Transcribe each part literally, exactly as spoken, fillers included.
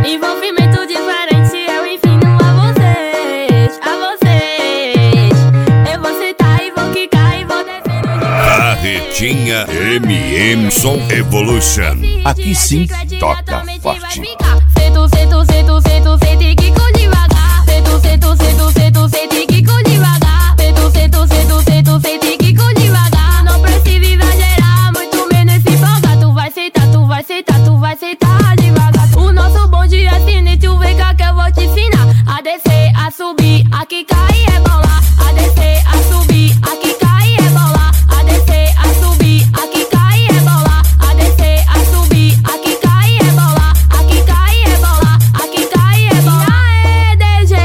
Envolvimento diferente, eu ensino a vocês, a vocês. Eu vou sentar e vou quicar e vou descer no Carretinha M M Som Evolution. Aqui sim, toca forte. Sento, sento, sento, sento, sento e quico devagar. Sento, sento, sento, sento, sento e quico devagar. Sento, sento, sento, sento, sento e quico devagar. Não precisa exagerar, muito menos se empolgar. Tu vai sentar, tu vai sentar, tu vai sentar devagar. O nosso bonde é sinistro, vem cá que eu vou te ensinar. A descer, a subir, a quicar e rebolar. A descer, a subir, a quicar e rebolar. A descer, a subir, a quicar e rebolar. A descer, a subir, a quicar e rebolar. A quicar e rebolar, a quicar e rebolar. Aê, D G!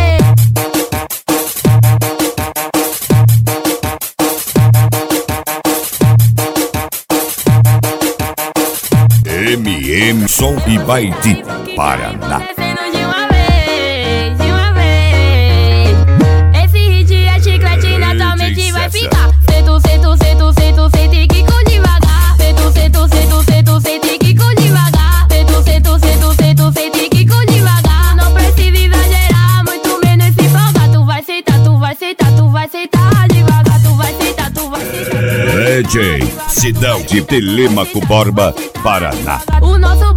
M M Som e Baiti, Paraná. Descendo de uma vez, de uma vez. Esse hit é chiclete, naturalmente vai ficar. Sento, sento, sento, sento, sento e quico devagar. Sento, sento, sento, sento, sento e quico devagar. Sento, sento, sento, sento, sento e quico devagar. Não precisa exagerar, muito menos se empolgar. Tu vai sentar, tu vai sentar, tu vai sentar devagar. Tu vai sentar, tu vai sentar. D J Sidão de Telêmaco Borba, Paraná. O nosso